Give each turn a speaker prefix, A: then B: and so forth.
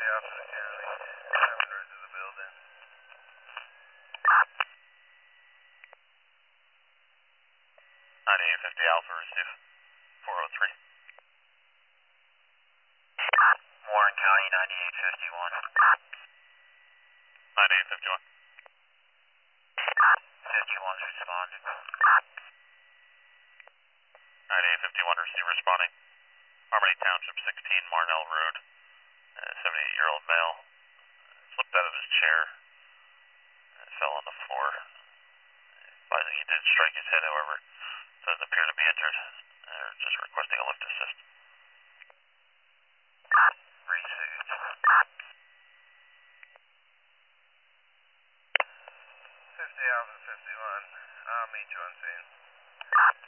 A: Alpha County, coming right to the building.
B: 9850 Alpha, receive 403.
C: Warren County, 9851.
B: 9851.
C: 51's responded.
B: 9851, receive responding. Harmony Township 16, Marnell Road. 78-year-old male. Slipped out of his chair. Fell on the floor. Advising he did strike his head, however. Doesn't appear to be injured. They're just requesting a lift assist.
C: Reese Foods.
A: 50 Alpha 51. I'll meet you on scene.